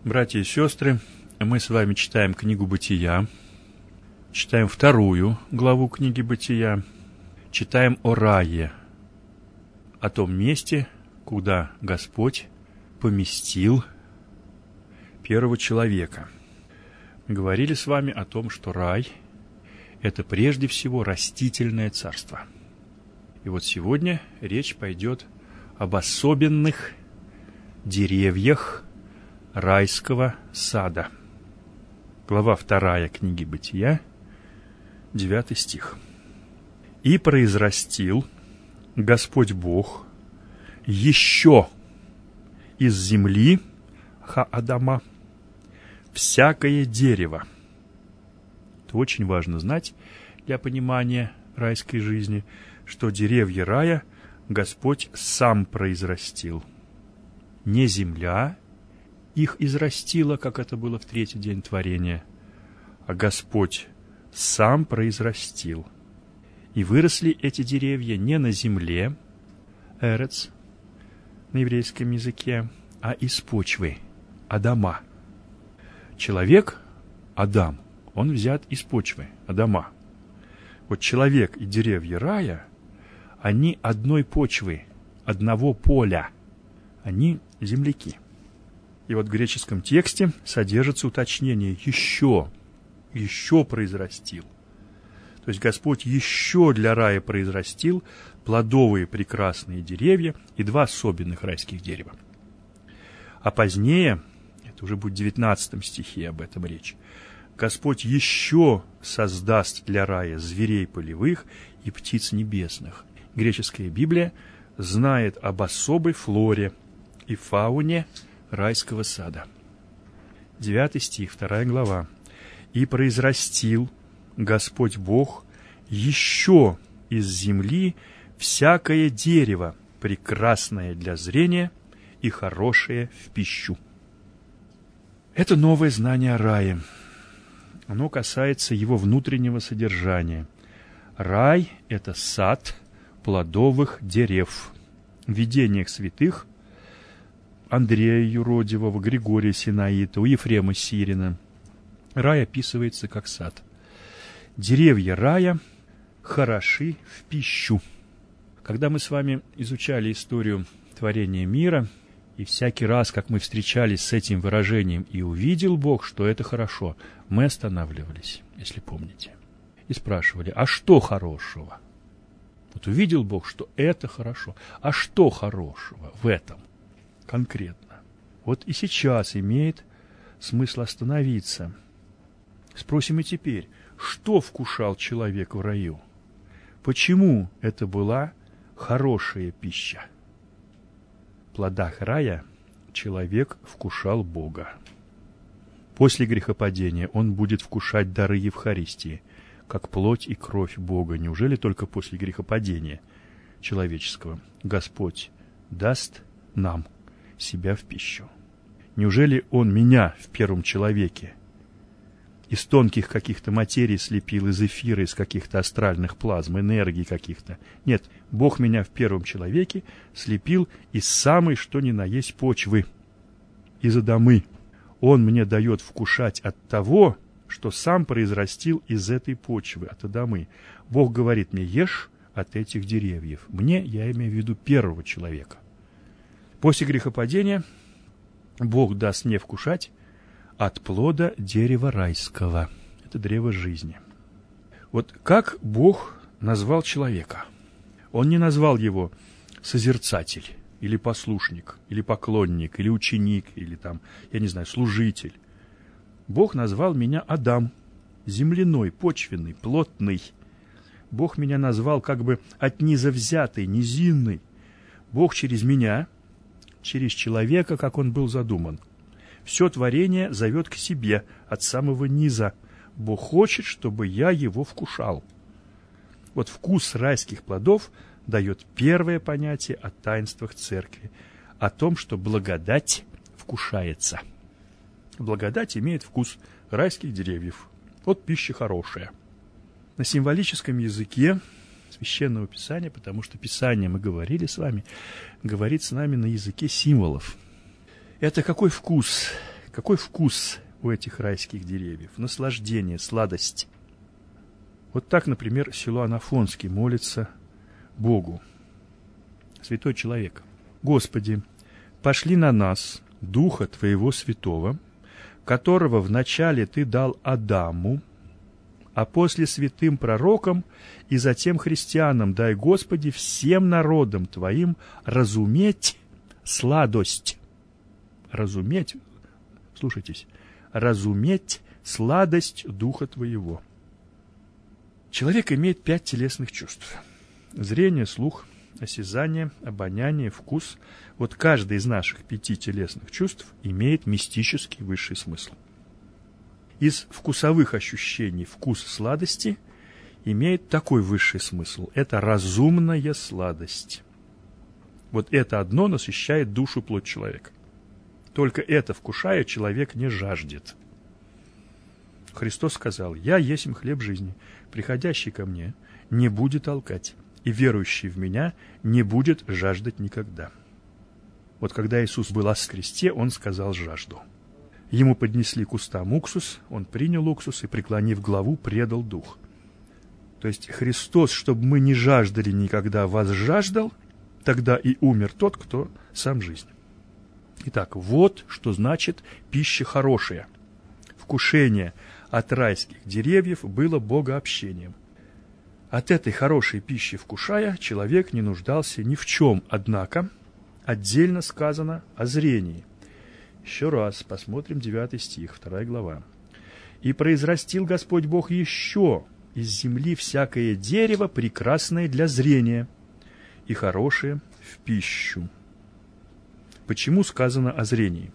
Братья и сестры, мы с вами читаем книгу «Бытия», читаем 2 главу книги «Бытия», читаем о рае, о том месте, куда Господь поместил первого человека. Мы говорили с вами о том, что рай – это прежде всего растительное царство. И вот сегодня речь пойдет об особенных деревьях райского сада. Глава 2 книги Бытия, 9 стих. «И произрастил Господь Бог еще из земли Ха-Адама всякое дерево». Это очень важно знать для понимания райской жизни, что деревья рая Господь сам произрастил. Не земля их израстила, как это было в 3-й день творения, а Господь сам произрастил. И выросли эти деревья не на земле, эрец, на еврейском языке, а из почвы, Адама. Человек, Адам, он взят из почвы, Адама. Вот человек и деревья рая, они одной почвы, одного поля, они земляки. И вот в греческом тексте содержится уточнение «еще произрастил». То есть Господь еще для рая произрастил плодовые прекрасные деревья и 2 особенных райских дерева. А позднее, это уже будет в 19 стихе об этом речь, Господь еще создаст для рая зверей полевых и птиц небесных. Греческая Библия знает об особой флоре и фауне райского сада. 9 стих, 2 глава. «И произрастил Господь Бог еще из земли всякое дерево, прекрасное для зрения и хорошее в пищу». Это новое знание о рае. Оно касается его внутреннего содержания. Рай – это сад плодовых дерев. В видениях святых Андрея Юродивого, Григория Синаита, у Ефрема Сирина рай описывается как сад. Деревья рая хороши в пищу. Когда мы с вами изучали историю творения мира, и всякий раз, как мы встречались с этим выражением «и увидел Бог, что это хорошо», мы останавливались, если помните, и спрашивали, а что хорошего? Вот увидел Бог, что это хорошо. А что хорошего в этом конкретно? Вот и сейчас имеет смысл остановиться. Спросим и теперь, что вкушал человек в раю? Почему это была хорошая пища? В плодах рая человек вкушал Бога. После грехопадения он будет вкушать дары Евхаристии, как плоть и кровь Бога. Неужели только после грехопадения человеческого Господь даст нам себя в пищу? Неужели Он меня в первом человеке из тонких каких-то материй слепил, из эфира, из каких-то астральных плазм, энергий каких-то? Нет, Бог меня в первом человеке слепил из самой, что ни на есть, почвы, из Адамы. Он мне дает вкушать от того, что сам произрастил из этой почвы, от Адамы. Бог говорит мне, ешь от этих деревьев. Мне, я имею в виду первого человека. После грехопадения Бог даст мне вкушать от плода дерева райского. Это древо жизни. Вот как Бог назвал человека? Он не назвал его созерцатель, или послушник, или поклонник, или ученик, или там, я не знаю, служитель. Бог назвал меня Адам, земляной, почвенный, плотный. Бог меня назвал как бы от низа взятый, низинный. Бог через меня, через человека, как он был задуман, все творение зовет к себе от самого низа. Бог хочет, чтобы я его вкушал. Вот вкус райских плодов дает первое понятие о таинствах церкви, о том, что благодать вкушается. Благодать имеет вкус райских деревьев. Вот пища хорошая. На символическом языке Священного Писания, потому что Писание, мы говорили с вами, говорит с нами на языке символов. Это какой вкус, Какой вкус у этих райских деревьев? Наслаждение, сладость. Вот так, например, Силуан Афонский молится Богу. Святой человек. «Господи, пошли на нас Духа Твоего Святого, которого вначале Ты дал Адаму, а после святым пророкам и затем христианам дай, Господи, всем народам Твоим разуметь сладость». Разуметь, слушайтесь, разуметь сладость Духа Твоего. Человек имеет 5 телесных чувств. Зрение, слух, осязание, обоняние, вкус. Вот каждый из наших 5 телесных чувств имеет мистический высший смысл. Из вкусовых ощущений вкус сладости имеет такой высший смысл. Это разумная сладость. Вот это одно насыщает душу, плоть человека. Только это, вкушая, человек не жаждет. Христос сказал: «Я есмь хлеб жизни, приходящий ко мне не будет алкать, и верующий в меня не будет жаждать никогда». Вот когда Иисус был на кресте, Он сказал жажду. Ему поднесли к устам уксус, Он принял уксус и, преклонив главу, предал дух. То есть Христос, чтобы мы не жаждали никогда, возжаждал, тогда и умер тот, кто сам жизнь. Итак, вот что значит пища хорошая. Вкушение от райских деревьев было богообщением. От этой хорошей пищи вкушая, человек не нуждался ни в чем, однако отдельно сказано о зрении. Еще раз посмотрим 9 стих, 2 глава. «И произрастил Господь Бог еще из земли всякое дерево, прекрасное для зрения, и хорошее в пищу». Почему сказано о зрении?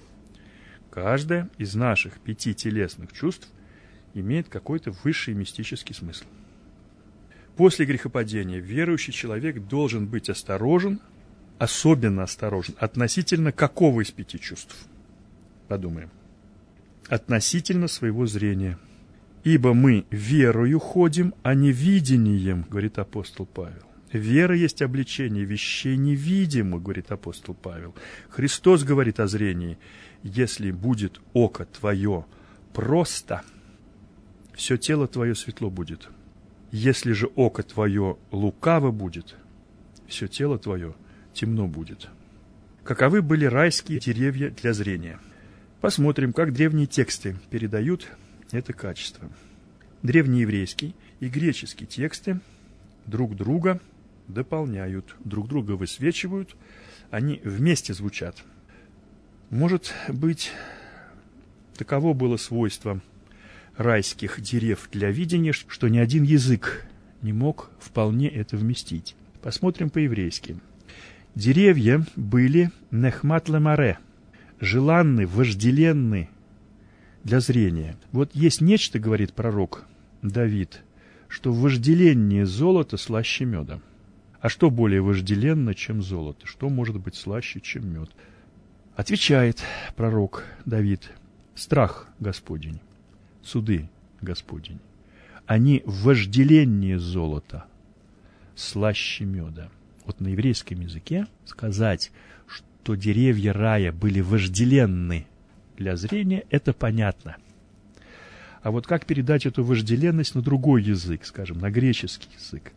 Каждое из наших 5 телесных чувств имеет какой-то высший мистический смысл. После грехопадения верующий человек должен быть осторожен, особенно осторожен, относительно какого из 5 чувств? Подумаем. Относительно своего зрения. «Ибо мы верою ходим, а не видением», говорит апостол Павел. Вера есть обличение вещей невидимых, говорит апостол Павел. Христос говорит о зрении: «Если будет око твое просто, все тело твое светло будет. Если же око твое лукаво будет, все тело твое темно будет». Каковы были райские деревья для зрения? Посмотрим, как древние тексты передают это качество. Древнееврейский и греческий тексты друг друга дополняют, друг друга высвечивают, они вместе звучат. Может быть, таково было свойство райских дерев для видения, что ни один язык не мог вполне это вместить. Посмотрим по-еврейски. Деревья были нехмат лемаре, желанны, вожделенны для зрения. Вот есть нечто, говорит пророк Давид, что вожделение золота слаще меда. А что более вожделенно, чем золото? Что может быть слаще, чем мед? Отвечает пророк Давид: страх Господень, суды Господень. Они вожделение золота слаще меда. Вот на еврейском языке сказать, что деревья рая были вожделенны для зрения, это понятно. А вот как передать эту вожделенность на другой язык, скажем, на греческий язык?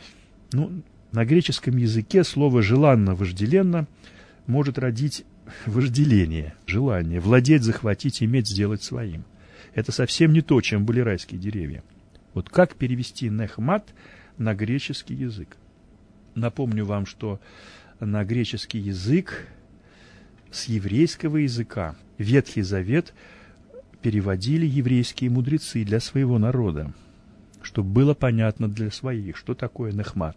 На греческом языке слово «желанно», «вожделенно» может родить вожделение, желание, владеть, захватить, иметь, сделать своим. Это совсем не то, чем были райские деревья. Вот как перевести «нехмат» на греческий язык? Напомню вам, что на греческий язык с еврейского языка Ветхий Завет переводили еврейские мудрецы для своего народа, чтобы было понятно для своих, что такое нехмат.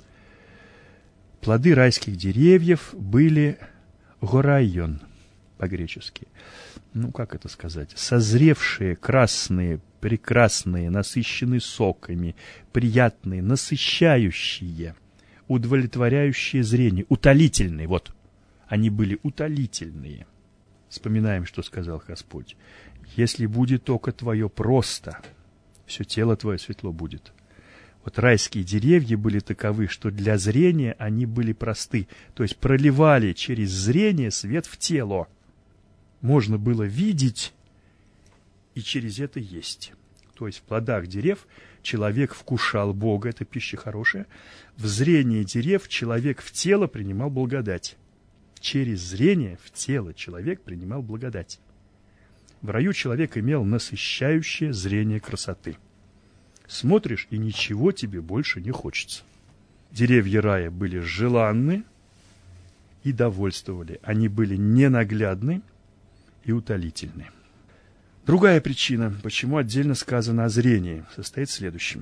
Плоды райских деревьев были горайон по-гречески. Как это сказать? Созревшие, красные, прекрасные, насыщенные соками, приятные, насыщающие, удовлетворяющие зрение, утолительные. Вот, они были утолительные. Вспоминаем, что сказал Господь. «Если будет око твое просто, все тело твое светло будет». Вот райские деревья были таковы, что для зрения они были просты, то есть проливали через зрение свет в тело. можно было видеть и через это есть. То есть в плодах дерев человек вкушал Бога, это пища хорошая. В зрении дерев человек в тело принимал благодать. Через зрение в тело человек принимал благодать. В раю человек имел насыщающее зрение красоты. Смотришь, и ничего тебе больше не хочется. Деревья рая были желанны и довольствовали. Они были ненаглядны и утолительны. Другая причина, почему отдельно сказано о зрении, состоит в следующем.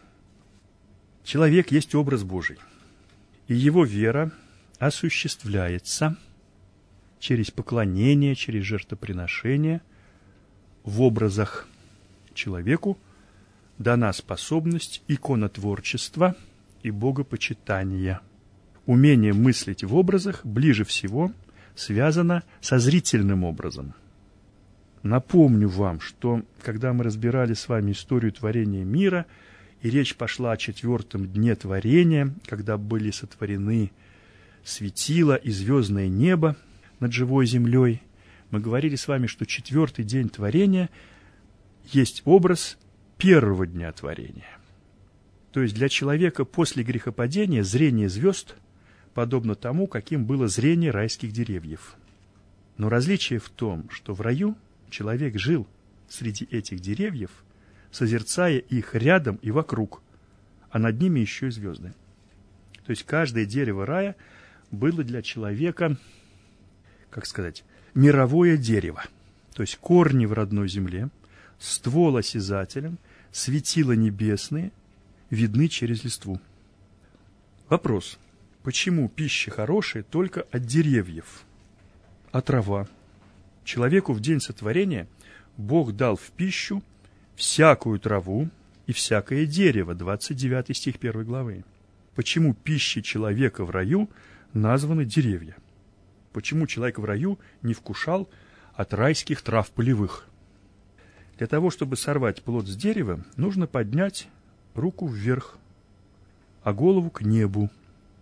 Человек есть образ Божий, и его вера осуществляется через поклонение, через жертвоприношение в образах. Человеку дана способность иконотворчества и богопочитания. Умение мыслить в образах ближе всего связано со зрительным образом. Напомню вам, что когда мы разбирали с вами историю творения мира, и речь пошла о 4-м дне творения, когда были сотворены светила и звездное небо над живой землей, мы говорили с вами, что 4-й день творения есть образ 1-го дня творения. То есть для человека после грехопадения зрение звезд подобно тому, каким было зрение райских деревьев. Но различие в том, что в раю человек жил среди этих деревьев, созерцая их рядом и вокруг, а над ними еще и звезды. То есть каждое дерево рая было для человека, как сказать, мировое дерево. То есть корни в родной земле, ствол осязателен, светила небесные видны через листву. Вопрос. Почему пища хорошая только от деревьев, а трава? Человеку в день сотворения Бог дал в пищу всякую траву и всякое дерево, 29 стих 1 главы. Почему пищей человека в раю названы деревья? Почему человек в раю не вкушал от райских трав полевых? Для того, чтобы сорвать плод с дерева, нужно поднять руку вверх, а голову к небу.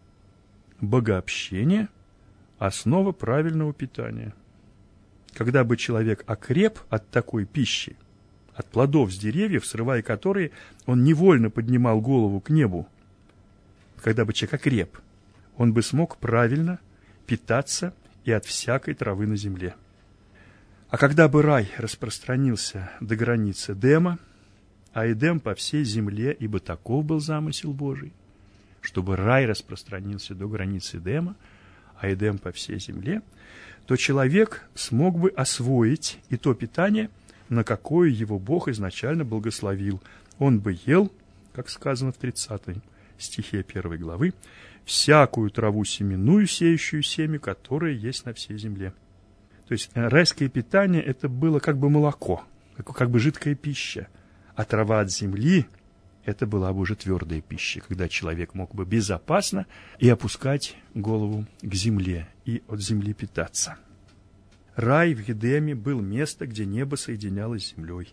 Богообщение – основа правильного питания. Когда бы человек окреп от такой пищи, от плодов с деревьев, срывая которые, он невольно поднимал голову к небу, когда бы человек окреп, он бы смог правильно питаться и от всякой травы на земле. А когда бы рай распространился до границы Эдема, а Эдем по всей земле, ибо таков был замысел Божий, чтобы рай распространился до границы Эдема, а Эдем по всей земле, то человек смог бы освоить и то питание, на какое его Бог изначально благословил. Он бы ел, как сказано в 30 стихе 1 главы, всякую траву семенную, сеющую семя, которая есть на всей земле. То есть райское питание – это было как бы молоко, как бы жидкая пища, а трава от земли – это была бы уже твердая пища, когда человек мог бы безопасно и опускать голову к земле, и от земли питаться. Рай в Эдеме был место, где небо соединялось с землей.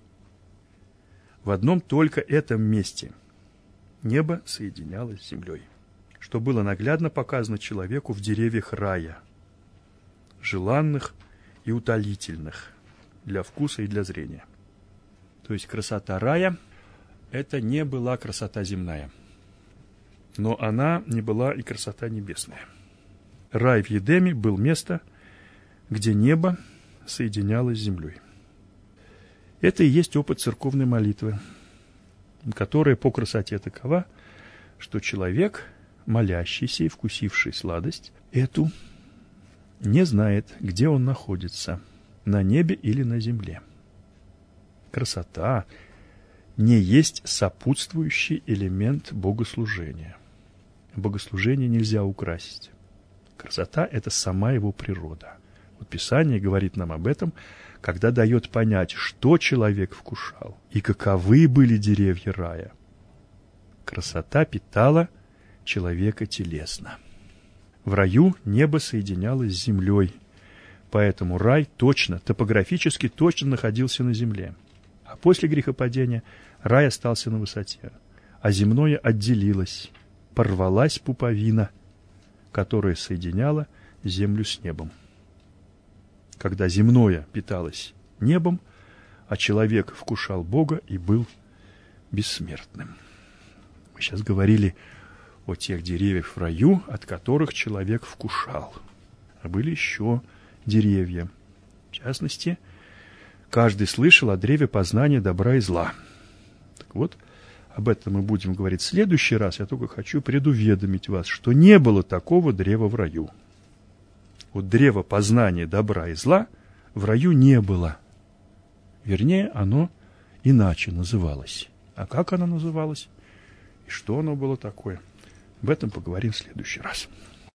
В одном только этом месте небо соединялось с землей, что было наглядно показано человеку в деревьях рая, желанных и утолительных для вкуса и для зрения. То есть красота рая – это не была красота земная, но она не была и красота небесная. Рай в Эдеме был место, где небо соединялось с землей. Это и есть опыт церковной молитвы, которая по красоте такова, что человек, молящийся и вкусивший сладость, эту не знает, где он находится, на небе или на земле. Красота не есть сопутствующий элемент богослужения. Богослужение нельзя украсить. Красота – это сама его природа. Вот Писание говорит нам об этом, когда дает понять, что человек вкушал и каковы были деревья рая. Красота питала человека телесно. В раю небо соединялось с землей, поэтому рай точно, топографически точно находился на земле. А после грехопадения рай остался на высоте, а земное отделилось, порвалась пуповина, которая соединяла землю с небом. когда земное питалось небом, а человек вкушал Бога и был бессмертным. Мы сейчас говорили о тех деревьях в раю, от которых человек вкушал. А были еще деревья. В частности, каждый слышал о древе познания добра и зла. Так вот, об этом мы будем говорить в следующий раз. Я только хочу предуведомить вас, что не было такого древа в раю. Вот древа познания добра и зла в раю не было. Вернее, оно иначе называлось. А как оно называлось? И что оно было такое? Об этом поговорим в следующий раз.